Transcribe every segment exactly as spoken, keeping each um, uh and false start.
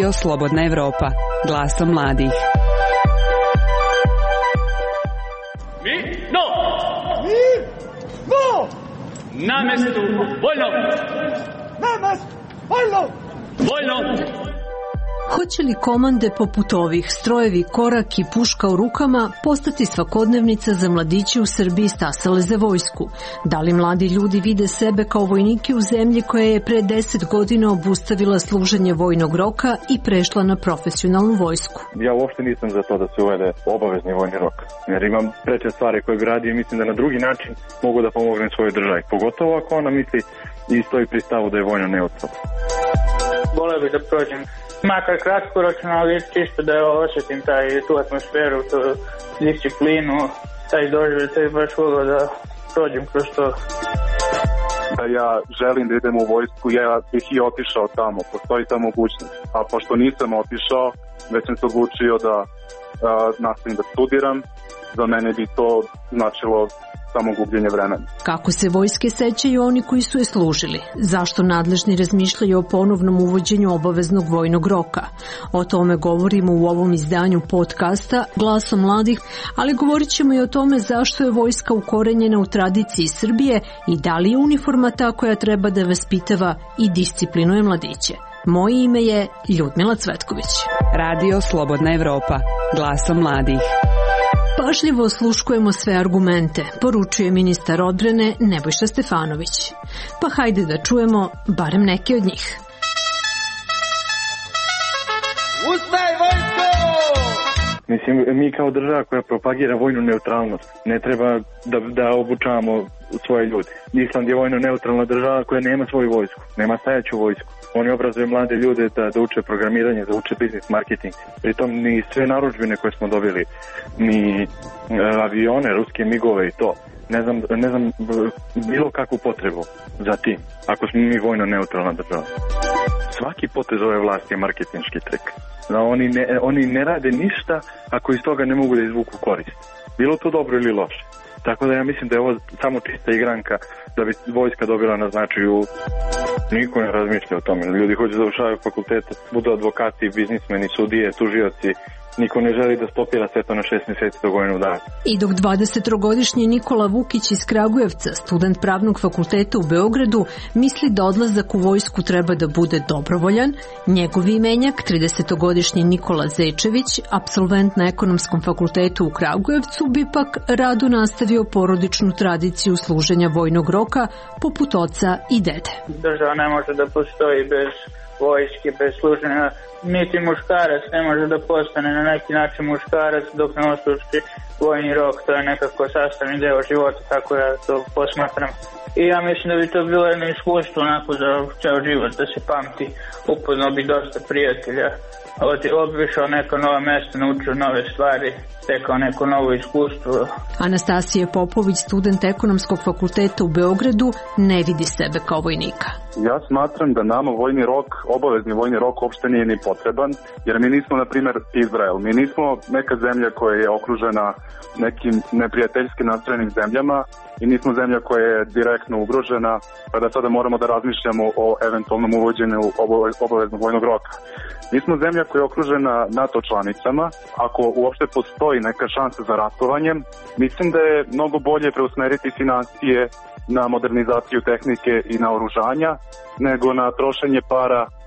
Radio Slobodna Evropa, glasom mladih. Mi? No! Mi? No! Na mestu vojno! Na mestu vojno! Vojno! Hoće li komande poput ovih, strojevi, korak i puška u rukama, postati svakodnevnica za mladiće u Srbiji stasale za vojsku? Da li mladi ljudi vide sebe kao vojnike u zemlji koja je pre deset godina obustavila služenje vojnog roka i prešla na profesionalnu vojsku? Ja uopšte nisam za to da se uvede obavezni vojni rok, jer imam preče stvari koje bi radio i mislim da na drugi način mogu da pomognem svojoj državi, pogotovo ako ona misli i stoji pri stavu da je vojno neutralno. Voleo bih da prođem makar kratkoročno, ali čisto da osjetim taj, tu atmosferu, tu disciplinu, taj doživljaj, baš volio da prođem kroz to. Da ja želim da idem u vojsku, ja bih i otišao tamo, postoji ta mogućnost. A pošto nisam otišao, već sam se odlučio da a, nastavim da studiram, za mene bi to značilo samo gubljenje vremena. Kako se vojske sećaju oni koji su je služili? Zašto nadležni razmišljaju o ponovnom uvođenju obaveznog vojnog roka? O tome govorimo u ovom izdanju podcasta Glasom mladih, ali govorit ćemo i o tome zašto je vojska ukorenjena u tradiciji Srbije i da li je uniforma ta koja treba da vaspitava i disciplinuje mladiće. Moje ime je Ljudmila Cvetković. Radio Slobodna Evropa, glasom mladih. Pažljivo osluškujemo sve argumente, poručuje ministar odbrane Nebojša Stefanović. Pa hajde da čujemo barem neke od njih. Ustaj vojsko! Mislim, mi kao država koja propagira vojnu neutralnost, ne treba da, da obučavamo svoje ljude. Island je vojno neutralna država koja nema svoju vojsku, nema stajaću vojsku. Oni obrazuju mlade ljude da, da uče programiranje, da uče biznis marketing. Pritom ni sve narudžbine koje smo dobili, ni e, avione, ruske migove i to. Ne znam, ne znam bilo kakvu potrebu za tim, ako smo mi vojno neutralna država. Svaki potez ove vlasti je marketinški trik. Da oni, ne, oni ne rade ništa ako iz toga ne mogu da izvuku korist. Bilo to dobro ili loše. Tako da ja mislim da je ovo samo čista igranka da bi vojska dobila na značaju. Niko ne razmišlja o tome. Ljudi hoće da završavaju fakultete, budu advokati, biznismeni, sudije, tužioci. Niko ne želi da stopira sve to na šest mjeseci do godinu dana. I dok dvadesettrogodišnji Nikola Vukić iz Kragujevca, student pravnog fakulteta u Beogradu, misli da odlazak u vojsku treba da bude dobrovoljan, njegov imenjak, tridesetogodišnji Nikola Zečević, apsolvent na ekonomskom fakultetu u Kragujevcu, bi pak rado nastavio porodičnu tradiciju služenja vojnog roka poput oca i dede. Država ne može da postoji bez vojske, bez služenja. Niti muškarac ne može da postane na neki način muškarac dok ne osluži vojni rok. To je nekako sastavni deo života, tako ja to posmatram. I ja mislim da bi to bilo jedno iskustvo onako za ceo život, da se pamti. Upoznao bi dosta prijatelja, obišao neko novo mesto, naučio nove stvari, stekao neko novo iskustvo. Anastasija Popović, student ekonomskog fakulteta u Beogradu, ne vidi sebe kao vojnika. Ja smatram da nama vojni rok, obavezni vojni rok uopšte nije ni potreban, jer mi nismo, na primjer, Izrael. Mi nismo neka zemlja koja je okružena nekim neprijateljski nastrojenim zemljama i nismo zemlja koja je direktno ugrožena, pa da sada moramo da razmišljamo o eventualnom uvođenju obaveznog vojnog roka. Mi smo zemlja koja je okružena NATO članicama. Ako uopšte postoji neka šansa za ratovanjem, mislim da je mnogo bolje preusmeriti finansije na modernizaciju tehnike i na oružanja, nego na trošenje para uh,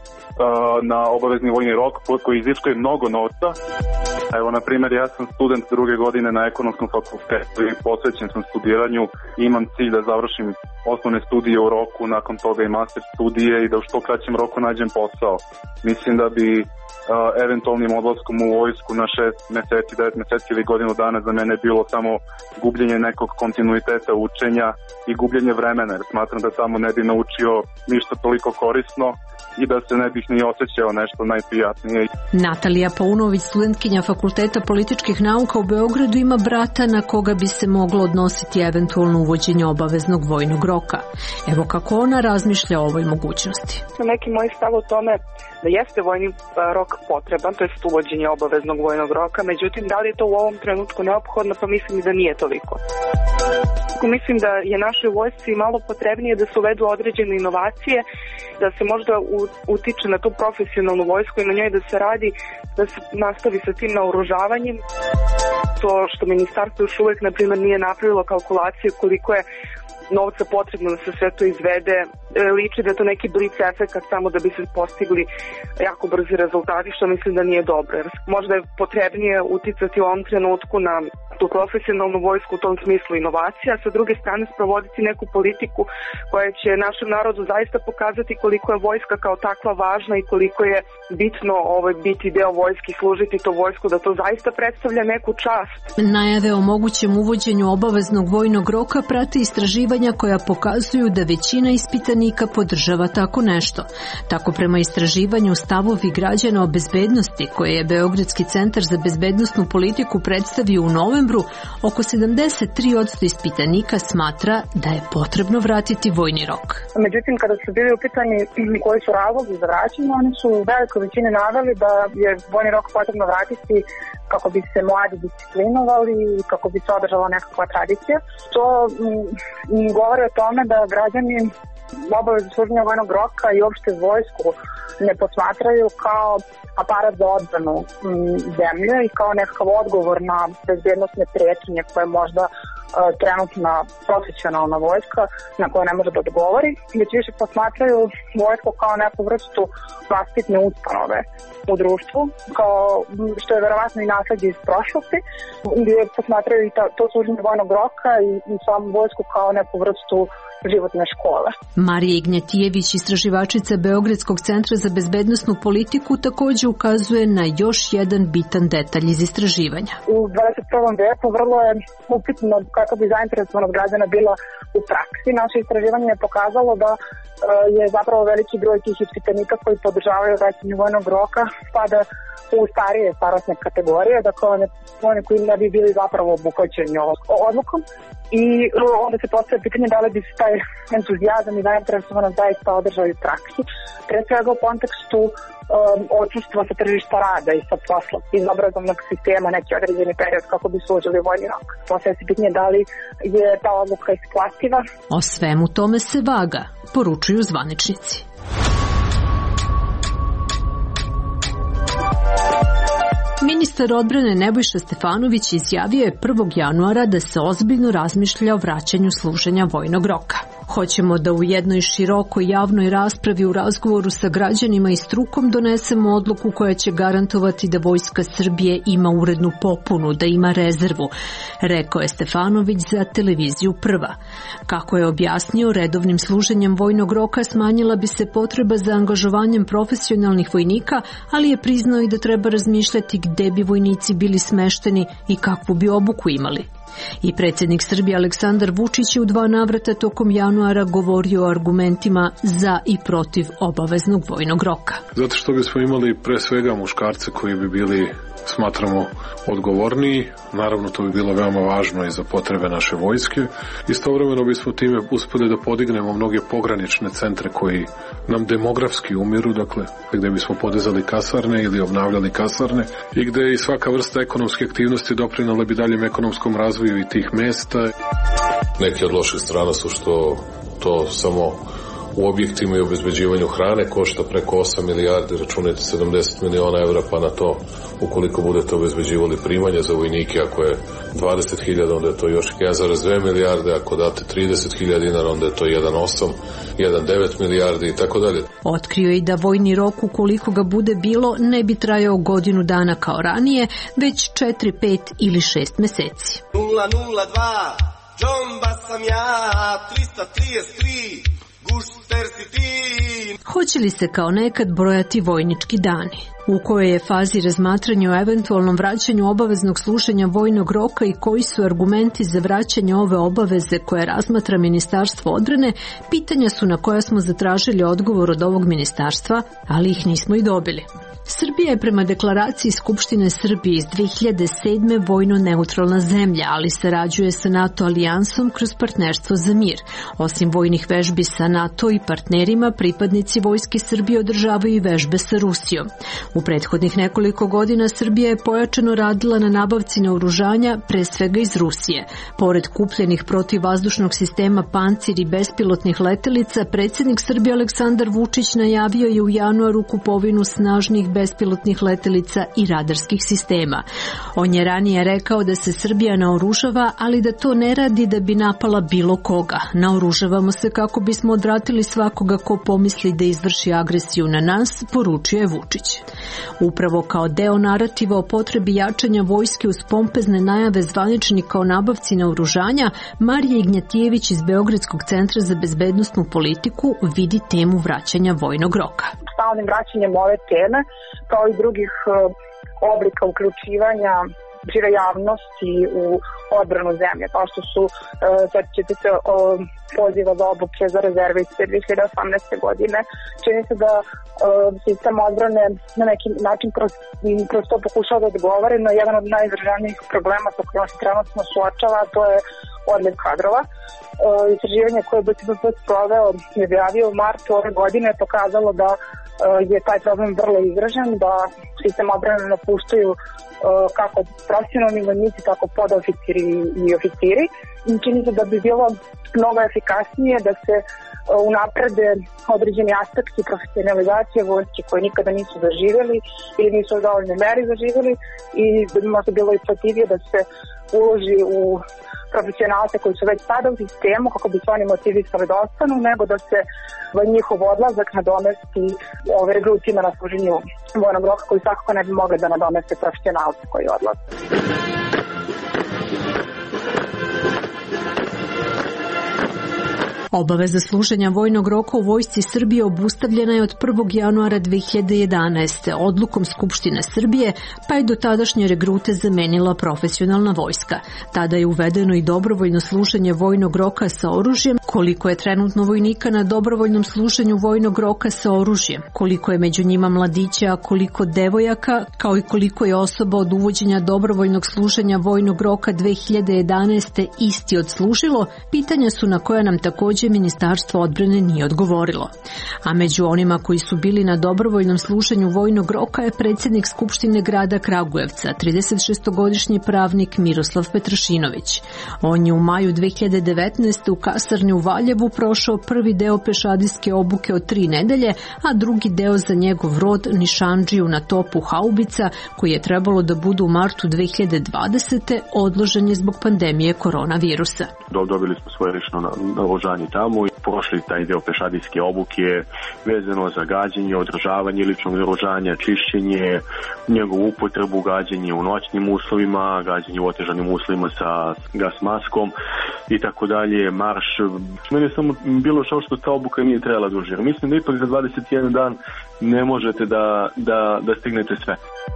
na obavezni vojni rok koji iziskuje mnogo novca. Evo, na primjer, ja sam student druge godine na ekonomskom fakultetu i posvećen sam studiranju i imam cilj da završim osnovne studije u roku, nakon toga i master studije i da u što kraćem roku nađem posao. Mislim da bi uh, eventualnim odlaskom u vojsku na šest meseci, devet meseci ili godinu dana za mene bilo samo gubljenje nekog kontinuiteta učenja i gubljenje vremena, jer smatram da tamo ne bi naučio ništa toliko korisno i da se ne bih ni osjećao nešto najprijatnije. Natalija Paunović, studentkinja Fakulteta političkih nauka u Beogradu, ima brata na koga bi se moglo odnositi eventualno uvođenje obaveznog vojnog roka. Evo kako ona razmišlja o ovoj mogućnosti. Neki moj stav o tome da jeste vojni rok potreban, to je uvođenje obaveznog vojnog roka, međutim da li je to u ovom trenutku neophodno, pa mislim da nije toliko. Mislim da je našoj vojsci malo potrebnije da se uvedu određene inovacije, da se možda utiče na tu profesionalnu vojsku i na njoj da se radi, da se nastavi sa tim naoružavanjem. To što ministarstvo još uvek, na primjer, nije napravilo kalkulaciju koliko je novca potrebno da se sve to izvede, liči da je to neki blic efekat samo da bi se postigli jako brzi rezultati, što mislim da nije dobro. Jer možda je potrebnije uticati u ovom trenutku na tu profesionalnu vojsku, u tom smislu inovacija, a sa druge strane sprovoditi neku politiku koja će našem narodu zaista pokazati koliko je vojska kao takva važna i koliko je bitno ovaj, biti deo vojske, služiti to vojsku, da to zaista predstavlja neku čast. Najave o mogućem uvođenju obaveznog vojnog roka prate istraživanja koja pokazuju da većina ispitanika podržava tako nešto. Tako prema istraživanju stavovi građana o bezbednosti koje je Beogradski centar za bezbednosnu politiku predstavio u novembru, oko sedamdeset tri posto ispitanika smatra da je potrebno vratiti vojni rok. Međutim, kada su bili upitani koji su razlozi za vraćanje, oni su u velikoj većini naveli da je vojni rok potrebno vratiti kako bi se mladi disciplinovali i kako bi se održala nekakva tradicija. To m, govori o tome da građani obavezu služenja vojnog roka i uopšte vojsku ne posmatraju kao aparat za odbranu m, zemlje i kao nekakav odgovor na bezbednosne prijetnje koje možda e, trenutna profesionalna vojska na koju ne može da odgovori, već više posmatraju vojsku kao neku vrstu vaspitne ustanove u društvu, kao što je verovatno i nasleđe iz prošlosti, gdje posmatraju i ta, to služenje vojnog roka i, i samu vojsku kao neku vrstu životne škole. Marija Ignjatijević, istraživačica Beogradskog centra za bezbednosnu politiku, također ukazuje na još jedan bitan detalj iz istraživanja. U dvadeset prvom veku vrlo je upitno kako bi zainteresovanost građana bila u praksi. Naše istraživanje je pokazalo da je zapravo veliki broj tih ispitanika koji podržavaju vraćanje vojnog roka spada u starije starosne kategorije, dakle one, one koji ne bi bili zapravo obuhvaćeni ovom odlukom. I onda se postavlja pitanje da li bi se taj entuzijazam i zainteresovanost zaista održao u praksi. Pre svega u kontekstu um, odsustva sa tržišta rada i sa posla iz obrazovnog sistema neki određeni period kako bi služili vojni rok. Postavlja se pitanje da li je ta odluka isplativa. O svemu tome se vaga, poručuju zvaničnici. Ministar odbrane Nebojša Stefanović izjavio je prvog januara da se ozbiljno razmišlja o vraćanju služenja vojnog roka. Hoćemo da u jednoj širokoj javnoj raspravi u razgovoru sa građanima i strukom donesemo odluku koja će garantovati da Vojska Srbije ima urednu popunu, da ima rezervu, rekao je Stefanović za televiziju Prva. Kako je objasnio, redovnim služenjem vojnog roka smanjila bi se potreba za angažovanjem profesionalnih vojnika, ali je priznao i da treba razmišljati gde bi vojnici bili smešteni i kakvu bi obuku imali. I predsjednik Srbije Aleksandar Vučić je u dva navrata tokom januara govorio o argumentima za i protiv obaveznog vojnog roka. Zato što bismo imali pre svega muškarce koji bi bili, smatramo, odgovorniji. Naravno, to bi bilo veoma važno i za potrebe naše vojske. Istovremeno bismo time uspeli da podignemo mnoge pogranične centre koji nam demografski umiru, dakle, gde bismo podizali kasarne ili obnavljali kasarne i gde i svaka vrsta ekonomske aktivnosti doprinala bi daljem ekonomskom razvoju i tih mesta. Neki od loših strana su što to samo u objektima i obezbeđivanju hrane košta preko osam milijardi, računajte sedamdeset miliona evra, pa na to ukoliko budete obezbeđivali primanja za vojnike, ako je dvadeset hiljada, onda je to još jedan zarez dve milijarde, ako date trideset hiljada dinara, onda je to jedan zarez osam, jedan zarez devet milijardi i tako dalje. Otkrio je i da vojni rok, ukoliko ga bude bilo, ne bi trajao godinu dana kao ranije, već četiri, pet ili šest meseci. nula nula dva, džomba sam ja, trista trideset tri, Hoće li se kao nekad brojati vojnički dani? U kojoj je fazi razmatranje o eventualnom vraćanju obaveznog služenja vojnog roka i koji su argumenti za vraćanje ove obaveze koje razmatra Ministarstvo odbrane, pitanja su na koja smo zatražili odgovor od ovog ministarstva, ali ih nismo i dobili. Srbija je prema deklaraciji Skupštine Srbije iz dve hiljade sedme vojno neutralna zemlja, ali sarađuje sa NATO alijansom kroz partnerstvo za mir. Osim vojnih vežbi sa NATO i partnerima, pripadnici Vojske Srbije održavaju i vežbe sa Rusijom. U prethodnih nekoliko godina Srbija je pojačano radila na nabavci naoružanja, pre svega iz Rusije. Pored kupljenih protivvazdušnog sistema Pancir i bespilotnih letelica, predsjednik Srbije Aleksandar Vučić najavio je u januaru kupovinu snažnih bespilotnih letelica i radarskih sistema. On je ranije rekao da se Srbija naoružava, ali da to ne radi da bi napala bilo koga. Naoružavamo se kako bismo odvratili svakoga ko pomisli da izvrši agresiju na nas, poručio je Vučić. Upravo kao deo narativa o potrebi jačanja vojske uz pompezne najave zvaničnika o nabavci naoružanja, Marija Ignjatijević iz Beogradskog centra za bezbednosnu politiku vidi temu vraćanja vojnog roka. Stalnim vraćanjem ove teme, kao i drugih oblika uključivanja šire javnosti u odbranu zemlje, kao što su, sjećate se, poziva za obuke za rezerviste dve hiljade osamnaeste. godine. Čini se da sistem odbrane na neki način kroz, kroz to pokušava da odgovore, no jedan od najizraženijih problema sa kojima se trenutno suočava, to je odliv kadrova. Istraživanje koje je B C B P sproveo i objavio u martu ove godine je pokazalo da je taj problem vrlo izražen, da sistem odbrane napuštaju kako profesionalni vojnici, tako podoficiri i oficiri. Čini se da bi bilo mnogo efikasnije da se unaprede određeni aspekti profesionalizacije vojske koje nikada nisu zaživjeli ili nisu u dovoljnoj meri zaživjeli i da bi možda bilo isplativije da se uloži u profesionalce koji su već sada u sistemu kako bi se oni motivisali da ostanu, nego da se njihov odlazak nadomesti ove regrutima na služenju vojnog roka koji svakako ne bi mogli da nadomeste profesionalce koji odlaze. Obaveza služenja vojnog roka u vojsci Srbije obustavljena je od prvog januara dve hiljade jedanaeste. odlukom Skupštine Srbije, pa je do tadašnje regrute zamenila profesionalna vojska. Tada je uvedeno i dobrovoljno služenje vojnog roka sa oružjem. Koliko je trenutno vojnika na dobrovoljnom služenju vojnog roka sa oružjem, koliko je među njima mladića, a koliko devojaka, kao i koliko je osoba od uvođenja dobrovoljnog služenja vojnog roka dve hiljade jedanaeste. isti odslužilo, pitanja su na koja nam također Ministarstvo odbrane nije odgovorilo. A među onima koji su bili na dobrovoljnom služenju vojnog roka je predsjednik Skupštine grada Kragujevca, tridesetšestogodišnji pravnik Miroslav Petrašinović. On je u maju dve hiljade devetnaeste. u kasarni u Valjevu prošao prvi deo pešadijske obuke od tri nedelje, a drugi deo za njegov rod nišandžiju na topu haubica, koji je trebalo da bude u martu dve hiljade dvadesete. odložen je zbog pandemije koronavirusa. Dobili smo svoje lično naoružanje tamo i prošli taj deo pešadijske obuke vezano za gađenje, održavanje ličnog naoružanja, čišćenje, njegovu upotrebu, gađenje u noćnim uslovima, gađenje u otežanim uslovima sa gas maskom i tako dalje, marš. Meni je samo bilo šao što ta obuka nije trebala duže. Mislim da ipak za dvadeset jedan dan ne možete da, da, da stignete sve.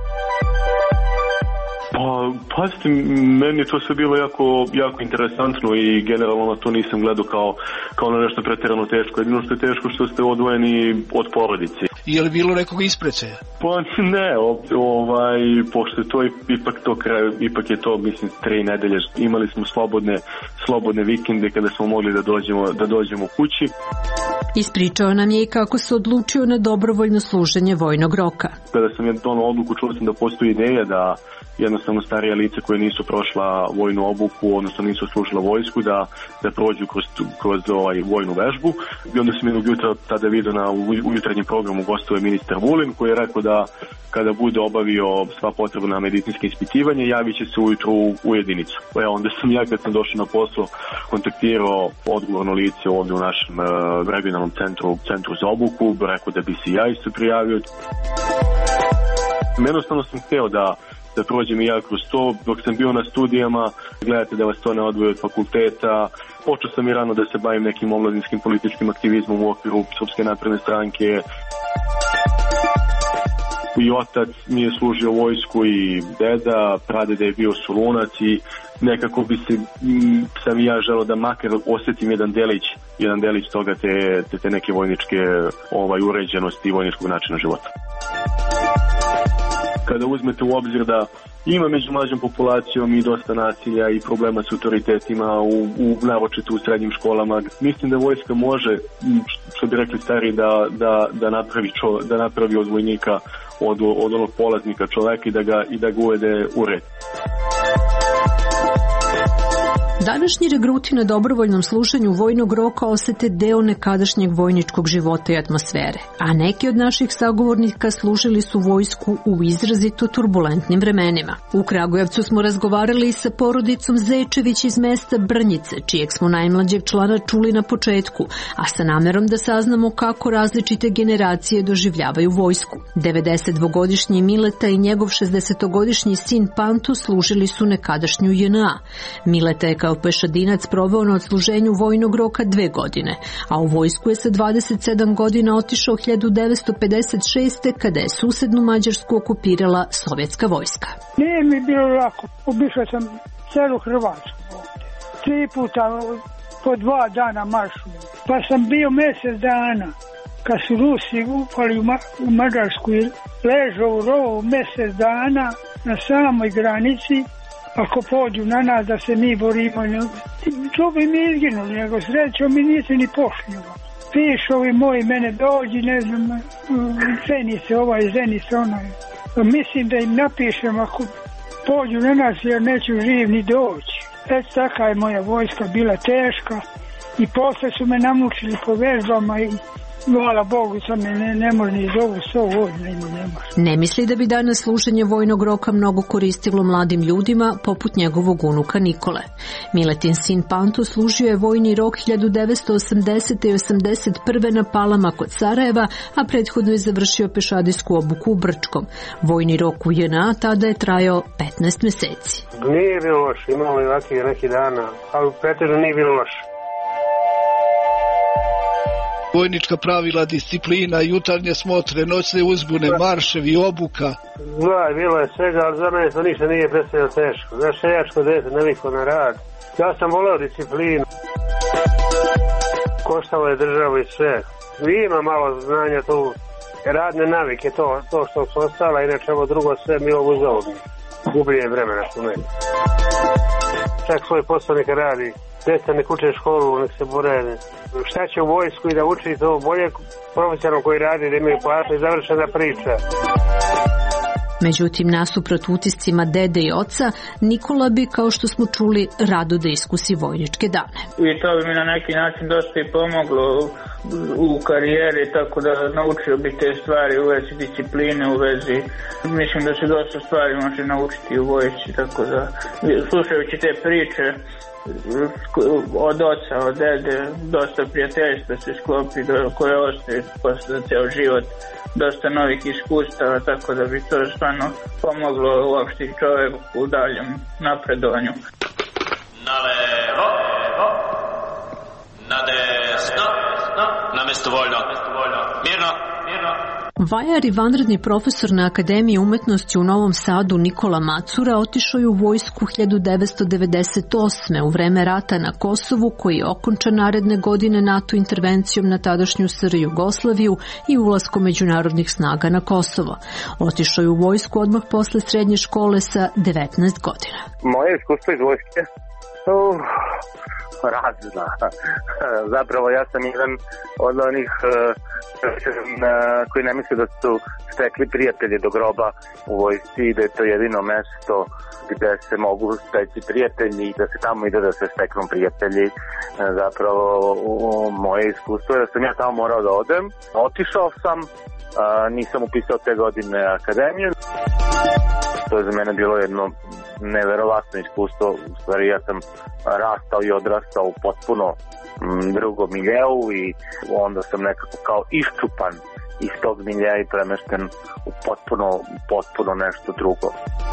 Pa, pazite, meni je to sve bilo jako, jako interesantno i generalno na to nisam gledao kao, kao na nešto pretjerano teško. Jedino što je teško što ste odvojeni od porodice. Je li bilo nekog isprecaja? Pa ne, ovaj, pošto je to ipak to kraj, ipak je to, mislim, tri nedelje. Imali smo slobodne, slobodne vikende kada smo mogli da dođemo, da dođemo kući. Ispričao nam je i kako se odlučio na dobrovoljno služenje vojnog roka. Kada sam je donao odluku, čuo sam da postoji ideja da jednostavno starija lica koje nisu prošla vojnu obuku, odnosno nisu služila vojsku, da, da prođu kroz, kroz ovaj vojnu vežbu. I onda sam jednog jutra tada vidio na ujutranjem programu gostuje ministar Vulin, koji je rekao da kada bude obavio sva potrebna medicinske ispitivanje, javit će se ujutru u jedinicu. E, onda sam ja kad sam došao na posao kontaktirao odgovorno lice ovdje u našem uh, regionalnom centru, centru za obuku, rekao da bi se ja isto prijavio. Jednostavno sam hteo da da prođem i ja kroz to. Dok sam bio na studijama, gledajte da vas to ne odvoje od fakulteta. Počeo sam i rano da se bavim nekim omladinskim političkim aktivizmom u okviru Srpske napredne stranke. I otac mi je služio vojsku i deda, pradeda je bio Solunac i nekako bi se, sam i ja želeo da makar osjetim jedan delić, jedan delić toga te, te, te neke vojničke ovaj, uređenosti i vojničkog načina života. Kada uzmete u obzir da ima među mlađom populacijom i dosta nasilja i problema s autoritetima u, u naročito u srednjim školama, mislim da vojska može, što bi rekli stari, da, da, da, napravi, čo, da napravi od vojnika od, od onog polaznika čoveka i da ga, i da ga uvede u red. Današnji regruti na dobrovoljnom slušanju vojnog roka osete deo nekadašnjeg vojničkog života i atmosfere, a neki od naših sagovornika služili su vojsku u izrazito turbulentnim vremenima. U Kragujevcu smo razgovarali i sa porodicom Zečević iz mesta Brnjice, čijeg smo najmlađeg člana čuli na početku, a sa namerom da saznamo kako različite generacije doživljavaju vojsku. devedesetdvogodišnji Mileta i njegov šezdesetogodišnji sin Panto služili su nekadašnju J N A. Mileta je kao pešadinac proveo na odsluženju vojnog roka dve godine, a u vojsku je sa dvadeset sedam godina otišao hiljadu devetsto pedeset šeste. kada je susednu Mađarsku okupirala sovjetska vojska. Nije mi bilo lako, obišao sam celu Hrvatsku ovdje. Tri puta po dva dana maršu, pa sam bio mjesec dana. Kad su Rusi upali u, Ma- u Mađarsku i ležao u rovu mjesec dana na samoj granici, ako pođu na nas da se mi borimo, to bi mi izginuli, nego srećom mi nisi ni pošli. Pišovi moji mene dođi, ne znam, zeni se ovaj, zeni se onaj. Mislim da im napišem ako pođu na nas jer neću živ ni doći. Et taka je moja vojska bila teška i posle su me namučili po vežbama i hvala Bogu, sam me ne, ne može ni zovu sto godina ima ne može. Ne misli da bi danas služenje vojnog roka mnogo koristilo mladim ljudima poput njegovog unuka Nikole. Miletin sin Panto služio je vojni rok hiljadu devetsto osamdesete i osamdeset prve na Palama kod Sarajeva, a prethodno je završio pešadijsku obuku u Brčkom. Vojni rok u J N A tada je trajao petnaest meseci. Nije bilo loše, imamo i ovakvi neki dana, ali pretežno nije bilo loše. Vojnička pravila, disciplina, jutarnje smotre, noćne uzbune, marševi, obuka. Da, bilo je svega, ali za mene to ništa nije predstavljeno teško. Znaš, seljačko dete naviko na rad. Ja sam voleo disciplinu. Koštalo je državu i sve. Ima malo znanja tu. Radne navike, to, to što su ostala, inače ovo drugo sve mi ovo uzao. Gubljenje vremena su meni. Čak svoj posao neka radi. Djeca nek uče školu, nek se bore. Šta će u vojsku i da uči to bolje profesionalno koji radi, da imaju platu i završena priča. Međutim, nasuprot utiscima dede i oca, Nikola bi, kao što smo čuli, rado da iskusi vojničke dane. I to bi mi na neki način dosta i pomoglo u karijeri, tako da naučio bi te stvari u vezi discipline, u vezi, mislim da se dosta stvari može naučiti u vojsci, tako da slušajući te priče od oca, od dede, dosta prijateljstva se sklopi koje ostaje posle ceo život, dosta novih iskustava, tako da bi to stvarno pomoglo uopšte čoveku u daljem napredovanju. Na levo, na desno, na mesto voljno, mirno, mirno. Vajar i vanredni profesor na Akademiji umetnosti u Novom Sadu Nikola Macura otišao je u vojsku hiljadu devetsto devedeset osme u vreme rata na Kosovu, koji je okončan naredne godine NATO intervencijom na tadašnju S R Jugoslaviju i ulaskom međunarodnih snaga na Kosovo. Otišao je u vojsku odmah posle srednje škole sa devetnaest godina. Moje iskustvo iz vojske? Uh, razna. Zapravo ja sam jedan od onih uh, koji ne misle da su stekli prijatelje do groba u vojsci i da je to jedino mesto gde se mogu steći prijatelji i da se tamo ide da se steknu prijatelji. Zapravo moje iskustvo je da sam ja tamo morao da odem. Otišao sam, uh, nisam upisao te godine akademiju. To je za mene bilo jedno neverovatno iskustvo. U stvari ja sam rastao i odrastao u potpuno drugom miljeu i onda sam nekako kao iščupan iz tog miljeja i premešten u potpuno, potpuno nešto drugo.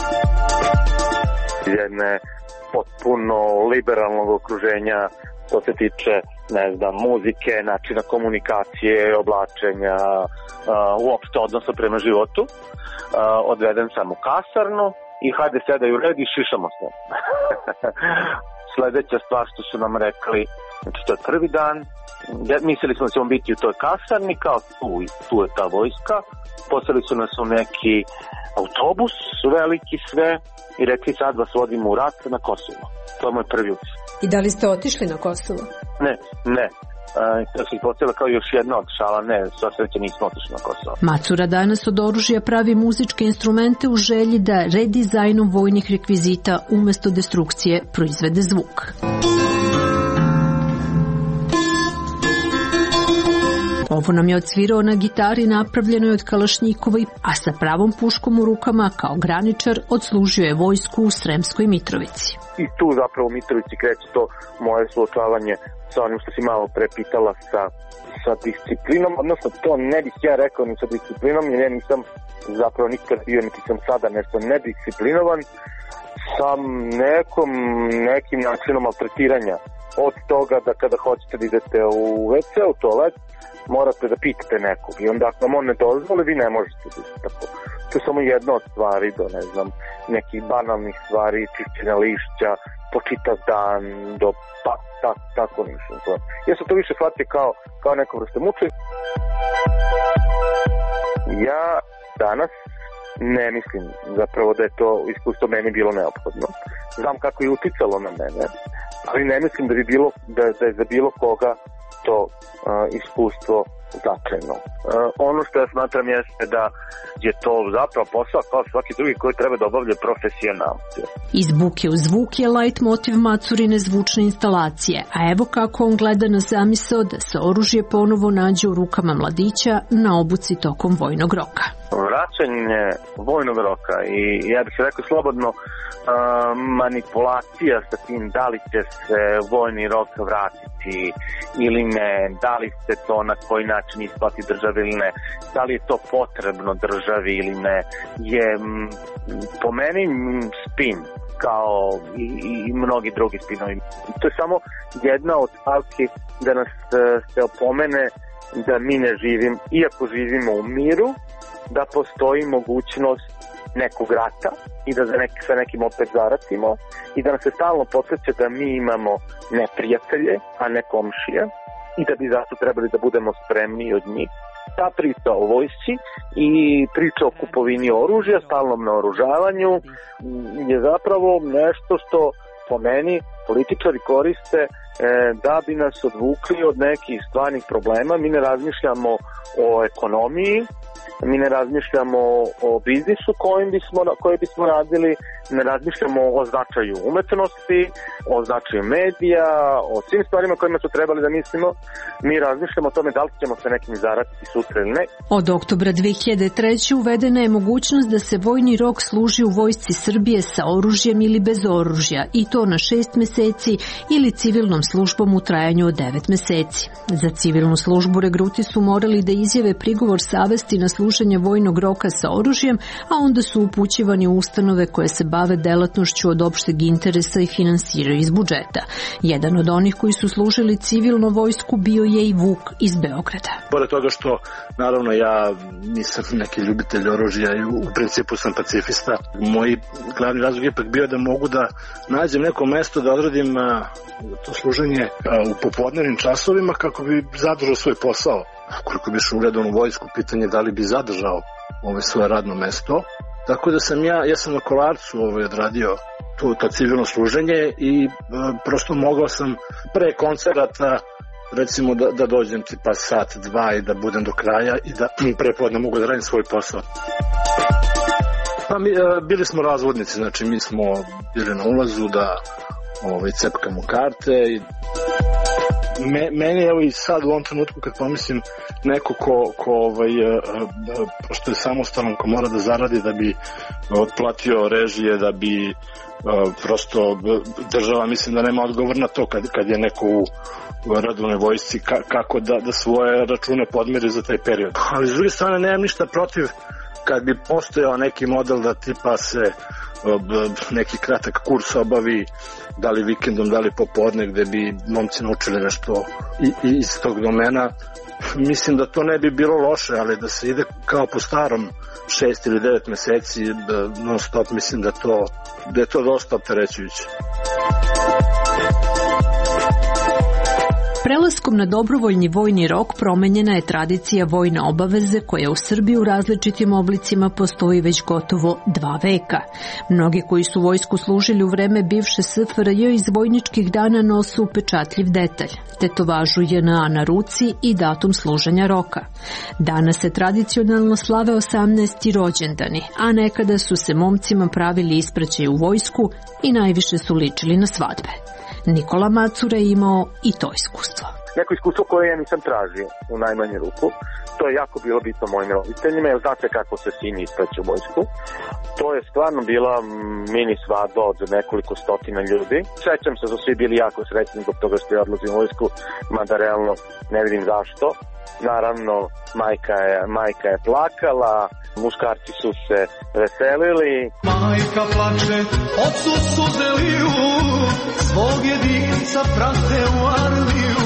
Jedne potpuno liberalnog okruženja što se tiče, ne znam, muzike, načina komunikacije, oblačenja, uopšte odnosa prema životu. Odveden sam u kasarnu i hajde sedaj u red i šišamo se. Sledeća stvar što su nam rekli, znači to je prvi dan, mislili smo da ćemo biti u toj kasarni, kao tu, tu je ta vojska, poslali su nas u neki autobus, veliki sve, i rekli sad vas vodimo u rat na Kosovo. To je moj prvi utisak. I da li ste otišli na Kosovo? Ne, ne. to se ispostavilo kao još jedna od šala, ne, sva sreća nismo otišli na Kosovo. Macura danas od oružja pravi muzičke instrumente u želji da redizajnom vojnih rekvizita umesto destrukcije proizvede zvuk. Ovo nam je odsvirao na gitari napravljenoj od kalašnjikova, a sa pravom puškom u rukama kao graničar odslužio je vojsku u Sremskoj Mitrovici. I tu zapravo u Mitrovici kreće to moje suočavanje sa onim što si malo prepitala sa, sa disciplinom, odnosno to ne bih ja rekao ni sa disciplinom, jer ja nisam zapravo nikad bio, niti sam sada nešto nedisciplinovan, sa nekom, nekim načinom maltretiranja. Od toga da kada hoćete da idete u ve ce, u toalet, morate da pitate nekog i onda ako vam on ne dozvoli, vi ne možete da tako. To je samo jedna od stvari do, ne znam, nekih banalnih stvari, čišćenja lišća, po čitav dan, do pa, ta, tako nešto. Ja sam to više shvatio kao, kao neko vrste mučenja. Ja danas ne mislim zapravo da je to iskustvo meni bilo neophodno. Znam kako je uticalo na mene, ali ne mislim da bi bilo, da, da je za bilo koga to uh, iskustvo značajno. Uh, ono što ja smatram jeste da je to zapravo posao kao svaki drugi koji treba da obavlja profesionalci. Iz buke u zvuk je light motiv Macurine zvučne instalacije, a evo kako on gleda na zamisao da se oružje ponovo nađe u rukama mladića na obuci tokom vojnog roka. Vraćanje vojnog roka i ja bih se rekao slobodno uh, manipulacija sa tim da li će se vojni rok vratiti ili ne, da li se to na koji način isplati državi ili ne, da li je to potrebno državi ili ne, je m, po meni m, spin kao i, i mnogi drugi spinovi. To je samo jedna od stavki da nas se opomene da mi ne živim, iako živimo u miru, da postoji mogućnost nekog rata i da za neki, sa nekim opet zaratimo i da nas se stalno podsjeća da mi imamo neprijatelje, a ne komšije i da bi zato trebali da budemo spremni od njih. Ta priča o vojsci i priča o kupovini oružja, stalnom naoružavanju je zapravo nešto što po meni političari koriste e, da bi nas odvukli od nekih stvarnih problema. Mi ne razmišljamo o ekonomiji, mi ne razmišljamo o biznisu kojim bismo, koje bismo radili, ne razmišljamo o značaju umetnosti, o značaju medija, o svim stvarima kojima su trebali da mislimo. Mi razmišljamo o tome da li ćemo se nekim zaratiti sutra ili ne. Od oktobra dve hiljade treće. uvedena je mogućnost da se vojni rok služi u vojsci Srbije sa oružjem ili bez oružja, i to na šest meseci ili civilnom službom u trajanju od devet meseci. Za civilnu službu regruti su morali da izjave prigovor savesti na služenje vojnog roka sa oružjem, a onda su upućivani u ustanove koje se bave delatnošću od opšteg interesa i finansiraju iz budžeta. Jedan od onih koji su služili civilno vojsku bio je i Vuk iz Beograda. Pored toga što, naravno, ja nisam neki ljubitelj oružja i u principu sam pacifista, moj glavni razlog ipak bio da mogu da nađem neko mesto da odradim to služenje u popodnevnim časovima kako bi zadržao svoj posao. Koliko bi išao u redovnu vojsku, pitanje da li bi zadržao ovo svoje radno mesto. Tako da sam ja, ja sam na Kolarcu ovaj, odradio to, to civilno služenje i e, prosto mogao sam pre koncerata recimo da, da dođem tipa sat, dva i da budem do kraja i da prepodne mogu da radim svoj posao. Pa mi, e, bili smo razvodnici, znači mi smo bili na ulazu da ovaj, cepkamo karte i Me, meni evo i sad u ovom trenutku kad pomislim neko ko, ko ovaj, pošto je samostalan, ko mora da zaradi da bi otplatio režije, da bi prosto država, mislim da nema odgovor na to kad, kad je neko u, u redovnoj vojsci ka, kako da, da svoje račune podmiri za taj period. Ali s druge strane nemam ništa protiv kad bi postojao neki model da tipa se neki kratak kurs obavi, da li vikendom, da li popodne, gde bi momci naučili nešto iz tog domena. Mislim da to ne bi bilo loše, ali da se ide kao po starom šest ili devet meseci non stop, mislim da, to, da je to dosta opterećujuće. Prelaskom na dobrovoljni vojni rok promenjena je tradicija vojne obaveze koja u Srbiji u različitim oblicima postoji već gotovo dva veka. Mnogi koji su vojsku služili u vreme bivše S F R J iz vojničkih dana nosu upečatljiv detalj, tetovažu J N A na ruci i datum služenja roka. Danas se tradicionalno slave osamnaesti rođendani, a nekada su se momcima pravili ispraćaj u vojsku i najviše su ličili na svadbe. Nikola Macura je imao i to iskustvo. Neko iskustvo koje ja nisam tražio u najmanju ruku. To je jako bilo bitno mojim roditeljima, jer znate kako se sin ispraća u vojsku. To je stvarno bila mini svadba od nekoliko stotina ljudi. Sećam se da su svi bili jako srećni zbog toga što je odlazim u vojsku, mada realno ne vidim zašto. Naravno, majka je, majka je plakala, muškarci su se veselili. Majka plače, ocu suze liju, svog jedinca prate u armiju.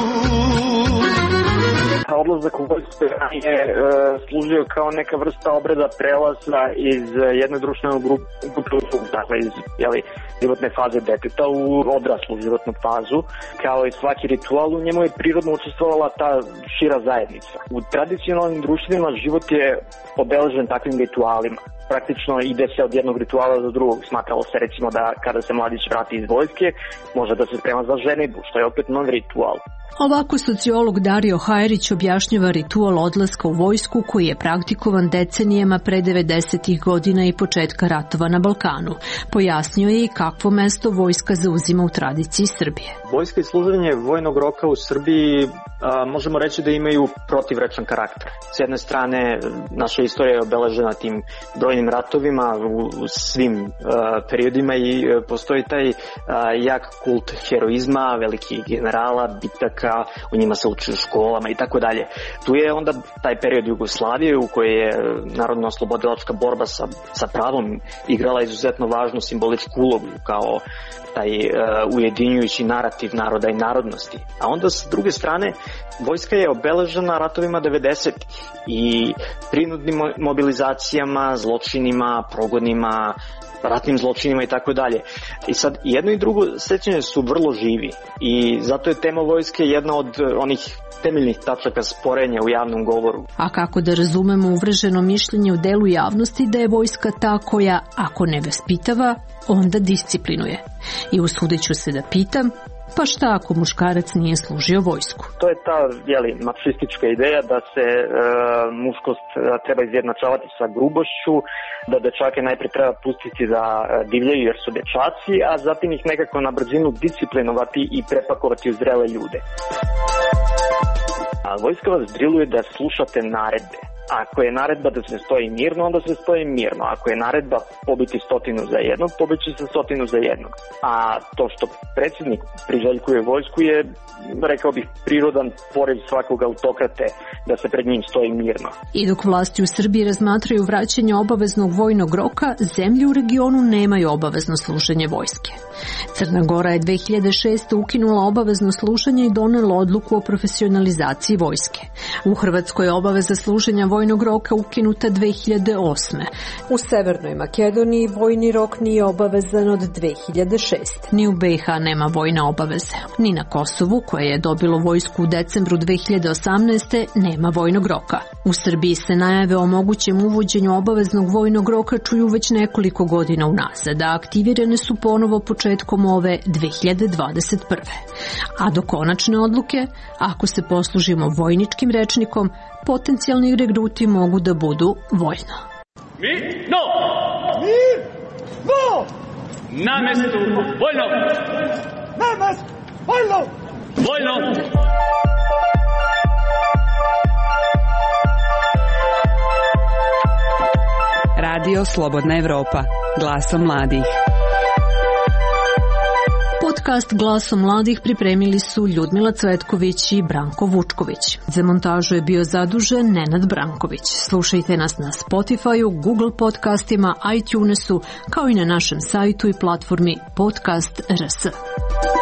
Odlazak u vojsku je e, služio kao neka vrsta obreda prelaza iz jedne društvene grupe, dakle iz jeli, životne faze deteta u odraslu životnu fazu. Kao i svaki ritual, u njemu je prirodno učestvovala ta šira zajednica. U tradicionalnim društvima život je obeležen takvim ritualima. Praktično ide se od jednog rituala do drugog. Smatralo se recimo da kada se mladić vrati iz vojske, može da se sprema za ženidbu, što je opet novi ritual. Ovako sociolog Dario Hajrić objašnjava ritual odlaska u vojsku koji je praktikovan decenijama pre devedesetih godina i početka ratova na Balkanu. Pojasnio je i kakvo mesto vojska zauzima u tradiciji Srbije. Vojska i služenje vojnog roka u Srbiji a, možemo reći da imaju protivrečan karakter. S jedne strane, naša istorija je obeležena tim brojnim ratovima u, u svim a, periodima i a, postoji taj a, jak kult heroizma, velikih generala, bitaka, u njima se uči u školama i tako dalje. Tu je onda taj period Jugoslavije u kojoj je narodno-oslobodilačka borba sa, sa pravom igrala izuzetno važnu simboličku ulogu kao taj uh, ujedinjujući narativ naroda i narodnosti. A onda s druge strane vojska je obeležena ratovima devedesetih i prinudnim mobilizacijama, zločinima, progonima, ratnim zločinima i tako dalje. I sad jedno i drugo sećanje su vrlo živi i zato je tema vojske jedna od onih temeljnih tačaka sporenja u javnom govoru. A kako da razumemo uvrženo mišljenje u delu javnosti da je vojska ta koja, ako ne vaspitava, onda disciplinuje. I usudit ću se da pitam, pa šta ako muškarac nije služio vojsku? To je ta jeli, mačistička ideja da se e, muškost treba izjednačavati sa grubošću, da dečake najprije treba pustiti da divljaju jer su dečaci, a zatim ih nekako na brzinu disciplinovati i prepakovati u zrele ljude. A vojska vas driluje da slušate naredbe. Ako je naredba da se stoji mirno, onda se stoji mirno. Ako je naredba pobiti stotinu za jednog, pobići se stotinu za jednog. A to što predsjednik priželjkuje vojsku je, rekao bih, prirodan poriv svakog autokrate da se pred njim stoji mirno. I dok vlasti u Srbiji razmatraju vraćanje obaveznog vojnog roka, zemlje u regionu nemaju obavezno služenje vojske. Crna Gora je dve hiljade šeste. ukinula obavezno služenje i donela odluku o profesionalizaciji vojske. U Hrvatskoj je obaveza služenja vojnog roka ukinuta dve hiljade osme. U Severnoj Makedoniji vojni rok nije obavezan od dve hiljade šeste. Ni u B i H nema vojne obaveze. Ni na Kosovu, koje je dobilo vojsku u decembru dve hiljade osamnaeste. nema vojnog roka. U Srbiji se najave o mogućem uvođenju obaveznog vojnog roka čuju već nekoliko godina unazad, a aktivirane su ponovo početkom ove dve hiljade dvadeset prve. A do konačne odluke, ako se poslužimo vojničkim rečnikom, potencijalni regruti mogu da budu vojno. Mi, no! Mi, no! Na mestu, vojno! Na mestu, vojno! Vojno! Radio Slobodna Evropa, glasom mladih. Podcast Glasom mladih pripremili su Ljudmila Cvetković i Branko Vučković. Za montažu je bio zadužen Nenad Branković. Slušajte nas na Spotify-u, Google podcastima, iTunesu, kao i na našem sajtu i platformi Podcast R S.